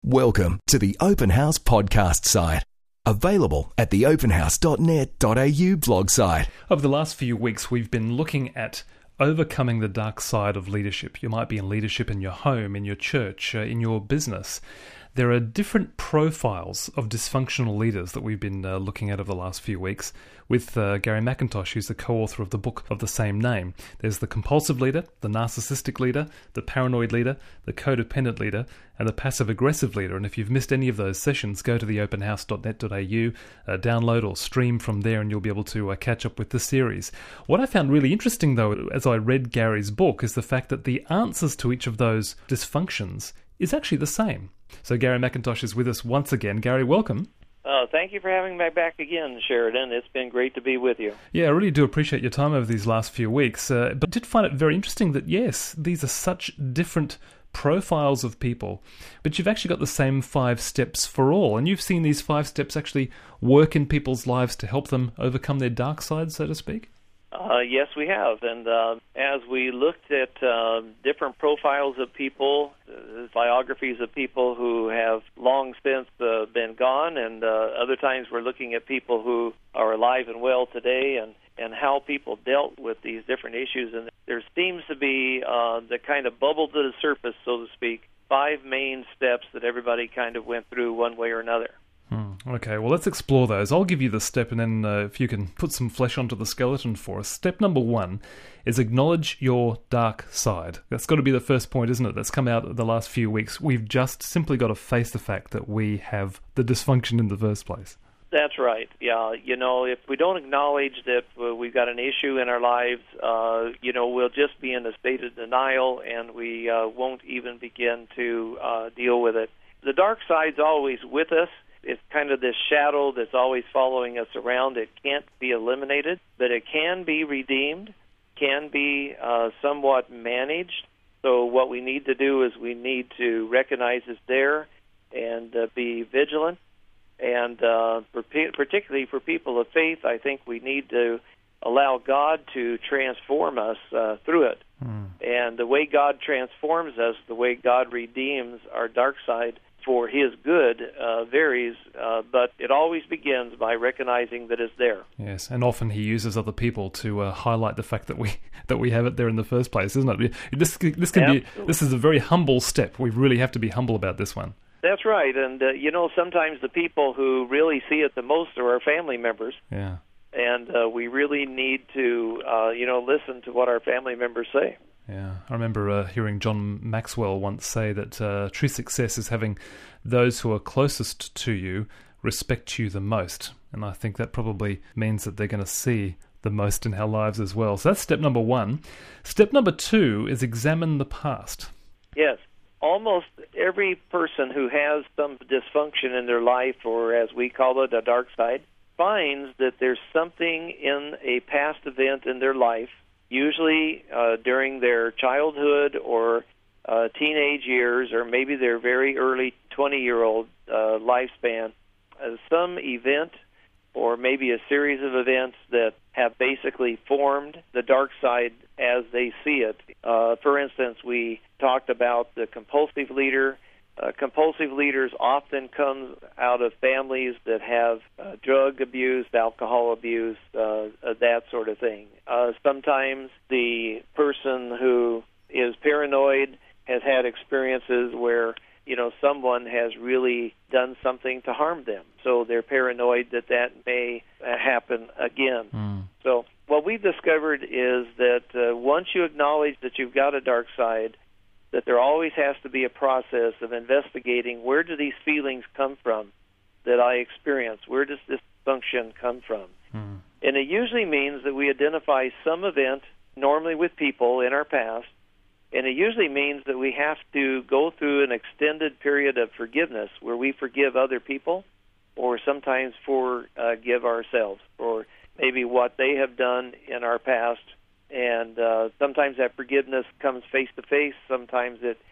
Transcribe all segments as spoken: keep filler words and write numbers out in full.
Welcome to the Open House podcast site. Available at the open house dot net dot a u blog site. Over the last few weeks, we've been looking at overcoming the dark side of leadership. You might be in leadership in your home, in your church, uh, in your business. There are different profiles of dysfunctional leaders that we've been uh, looking at over the last few weeks with uh, Gary McIntosh, who's the co-author of the book of the same name. There's the compulsive leader, the narcissistic leader, the paranoid leader, the codependent leader, and the passive-aggressive leader. And if you've missed any of those sessions, go to the open house dot net dot a u, uh, download or stream from there, and you'll be able to uh, catch up with the series. What I found really interesting, though, as I read Gary's book, is the fact that the answers to each of those dysfunctions is actually the same. So Gary McIntosh is with us once again. Gary, welcome. Uh, thank you for having me back again, Sheridan. It's been great to be with you. Yeah, I really do appreciate your time over these last few weeks. Uh, but I did find it very interesting that, yes, these are such different profiles of people, but you've actually got the same five steps for all. And you've seen these five steps actually work in people's lives to help them overcome their dark side, so to speak? Uh, yes, we have. And uh, as we looked at uh, different profiles of people, uh, biographies of people who have long since uh, been gone, and uh, other times we're looking at people who are alive and well today, and, and how people dealt with these different issues. And there seems to be uh, the kind of bubble to the surface, so to speak, five main steps that everybody kind of went through one way or another. Hmm. Okay, well, let's explore those. I'll give you the step, and then uh, if you can put some flesh onto the skeleton for us. Step number one is acknowledge your dark side. That's got to be the first point, isn't it? That's come out the last few weeks. We've just simply got to face the fact that we have the dysfunction in the first place. That's right. Yeah, you know, if we don't acknowledge that uh, we've got an issue in our lives, uh, you know, we'll just be in a state of denial, and we uh, won't even begin to uh, deal with it. The dark side's always with us. It's kind of this shadow that's always following us around. It can't be eliminated, but it can be redeemed, can be uh, somewhat managed. So what we need to do is we need to recognize it's there and uh, be vigilant. And uh, for pe- particularly for people of faith, I think we need to allow God to transform us uh, through it. Mm. And the way God transforms us, the way God redeems our dark side for His good uh, varies, uh, but it always begins by recognizing that it's there. Yes, and often He uses other people to uh, highlight the fact that we that we have it there in the first place, isn't it? This this can Absolutely. be this is a very humble step. We really have to be humble about this one. That's right, and uh, you know, sometimes the people who really see it the most are our family members. Yeah, and uh, we really need to uh, you know listen to what our family members say. Yeah, I remember uh, hearing John Maxwell once say that uh, true success is having those who are closest to you respect you the most. And I think that probably means that they're going to see the most in our lives as well. So that's step number one. Step number two is examine the past. Yes. Almost every person who has some dysfunction in their life, or as we call it, a dark side, finds that there's something in a past event in their life, usually uh, during their childhood or uh, teenage years, or maybe their very early twenty-year-old uh, lifespan, uh, some event or maybe a series of events that have basically formed the dark side as they see it. Uh, for instance, we talked about the compulsive leader. Uh, compulsive leaders often come out of families that have uh, drug abuse, alcohol abuse, uh, uh, that sort of thing. Uh, sometimes the person who is paranoid has had experiences where, you know, someone has really done something to harm them. So they're paranoid that that may uh, happen again. Mm. So what we've discovered is that uh, once you acknowledge that you've got a dark side, that there always has to be a process of investigating where do these feelings come from that I experience? Where does this function come from? Mm. And it usually means that we identify some event, normally with people in our past, and it usually means that we have to go through an extended period of forgiveness where we forgive other people or sometimes forgive ourselves for maybe what they have done in our past. And uh, sometimes that forgiveness comes face-to-face. Sometimes it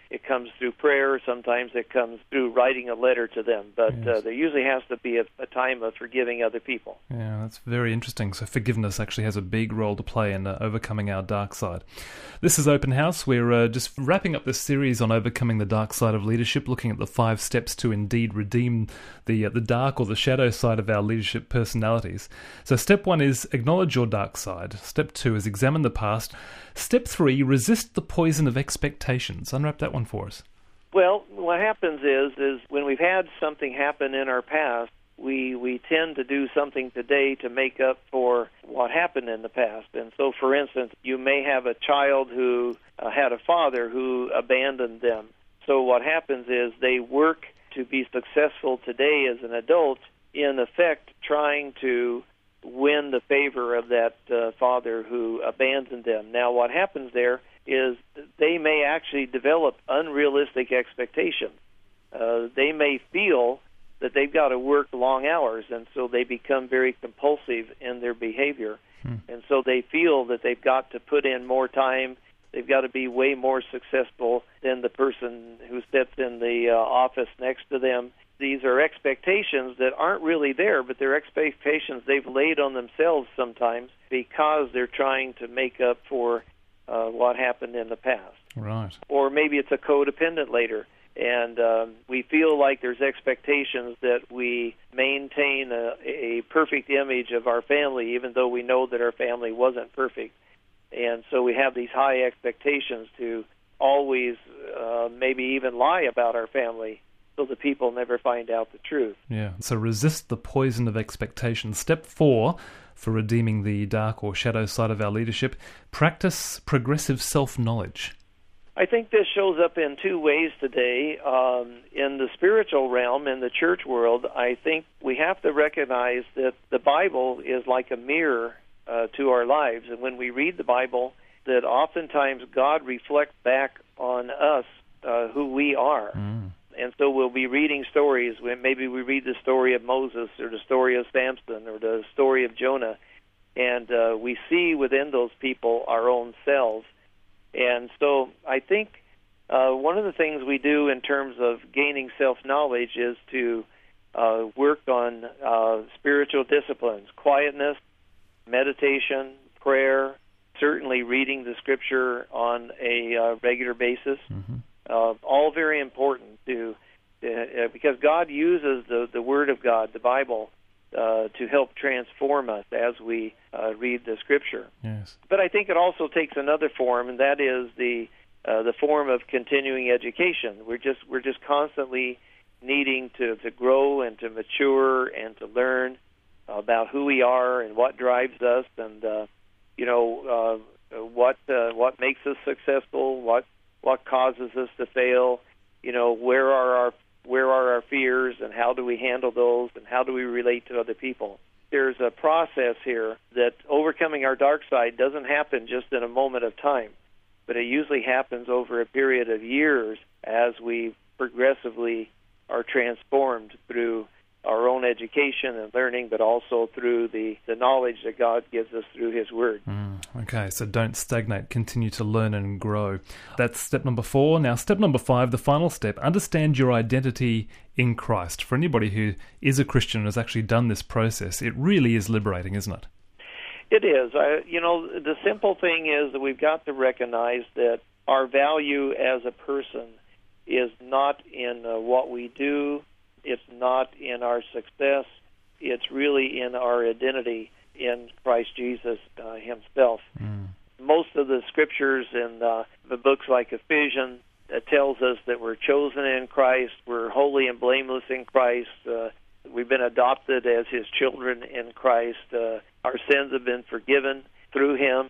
it comes through prayer. Sometimes it comes through writing a letter to them. But Yes. uh, there usually has to be a, a time of forgiving other people. Yeah, that's very interesting. So forgiveness actually has a big role to play in uh, overcoming our dark side. This is Open House. We're uh, just wrapping up this series on overcoming the dark side of leadership, looking at the five steps to indeed redeem the uh, the dark or the shadow side of our leadership personalities. So step one is acknowledge your dark side. Step two is examine the past. Step three, resist the poison of expectations. Unwrap that one for us. Well, what happens is, is when we've had something happen in our past, we, we tend to do something today to make up for what happened in the past. And so, for instance, you may have a child who uh, had a father who abandoned them. So what happens is they work to be successful today as an adult, in effect trying to win the favor of that uh, father who abandoned them. Now, what happens there is they may actually develop unrealistic expectations. Uh, they may feel that they've got to work long hours, and so they become very compulsive in their behavior. Hmm. And so they feel that they've got to put in more time. They've got to be way more successful than the person who sits in the uh, office next to them. These are expectations that aren't really there, but they're expectations they've laid on themselves sometimes because they're trying to make up for uh, what happened in the past. Right. Or maybe it's a codependent later, and um, we feel like there's expectations that we maintain a, a perfect image of our family, even though we know that our family wasn't perfect. And so we have these high expectations to always uh, maybe even lie about our family, so the people never find out the truth. Yeah, so resist the poison of expectation. Step four, for redeeming the dark or shadow side of our leadership, practice progressive self-knowledge. I think this shows up in two ways today. Um, in the spiritual realm, in the church world, I think we have to recognize that the Bible is like a mirror uh, to our lives. And when we read the Bible, that oftentimes God reflects back on us uh, who we are. Mm. And so we'll be reading stories. Maybe we read the story of Moses or the story of Samson or the story of Jonah, and uh, we see within those people our own selves. And so I think uh, one of the things we do in terms of gaining self-knowledge is to uh, work on uh, spiritual disciplines, quietness, meditation, prayer, certainly reading the Scripture on a uh, regular basis. Mm-hmm. Uh, all very important to, uh, because God uses the, the Word of God, the Bible, uh, to help transform us as we uh, read the Scripture. Yes. But I think it also takes another form, and that is the uh, the form of continuing education. We're just we're just constantly needing to, to grow and to mature and to learn about who we are and what drives us, and uh, you know uh, what uh, what makes us successful, what what causes us to fail, you know, where are our where are our fears and how do we handle those and how do we relate to other people. There's a process here that overcoming our dark side doesn't happen just in a moment of time, but it usually happens over a period of years as we progressively are transformed through our own education and learning, but also through the, the knowledge that God gives us through His Word. Mm, okay, so don't stagnate, continue to learn and grow. That's step number four. Now, step number five, the final step, understand your identity in Christ. For anybody who is a Christian and has actually done this process, it really is liberating, isn't it? It is. I, you know, the simple thing is that we've got to recognize that our value as a person is not in uh, what we do. It's not in our success. It's really in our identity in Christ Jesus uh, Himself. Mm. Most of the scriptures in uh, the books like Ephesians uh, tells us that we're chosen in Christ, we're holy and blameless in Christ, uh, we've been adopted as His children in Christ, uh, our sins have been forgiven through Him.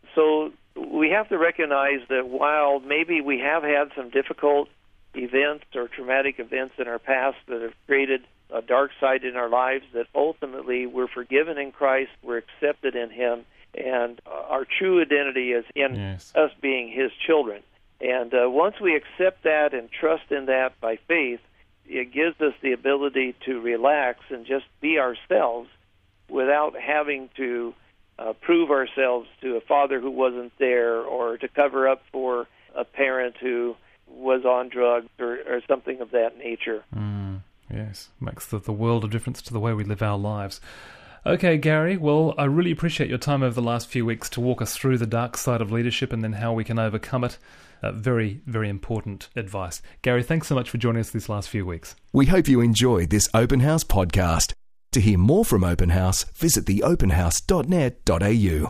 So we have to recognize that while maybe we have had some difficult events or traumatic events in our past that have created a dark side in our lives, that ultimately we're forgiven in Christ, we're accepted in Him, and our true identity is in yes. us being His children. And uh, once we accept that and trust in that by faith, it gives us the ability to relax and just be ourselves without having to uh, prove ourselves to a father who wasn't there or to cover up for a parent who was on drugs or, or something of that nature. Mm, yes, makes the, the world of difference to the way we live our lives. Okay, Gary, well, I really appreciate your time over the last few weeks to walk us through the dark side of leadership and then how we can overcome it. Uh, very, very important advice. Gary, thanks so much for joining us these last few weeks. We hope you enjoyed this Open House podcast. To hear more from Open House, visit the open house dot net dot a u.